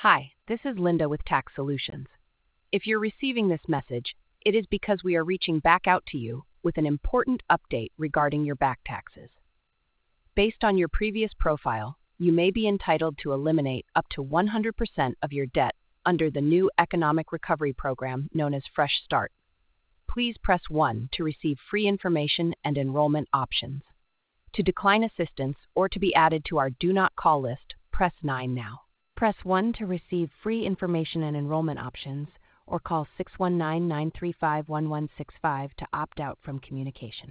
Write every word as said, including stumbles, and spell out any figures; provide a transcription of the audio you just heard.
Hi, this is Linda with Tax Solutions. If you're receiving this message, it is because we are reaching back out to you with an important update regarding your back taxes. Based on your previous profile, you may be entitled to eliminate up to one hundred percent of your debt under the new economic recovery program known as Fresh Start. Please press one to receive free information and enrollment options. To decline assistance or to be added to our Do Not Call list, press nine now. Press one to receive free information and enrollment options, or call six one nine, nine three five, one one six five to opt out from communication.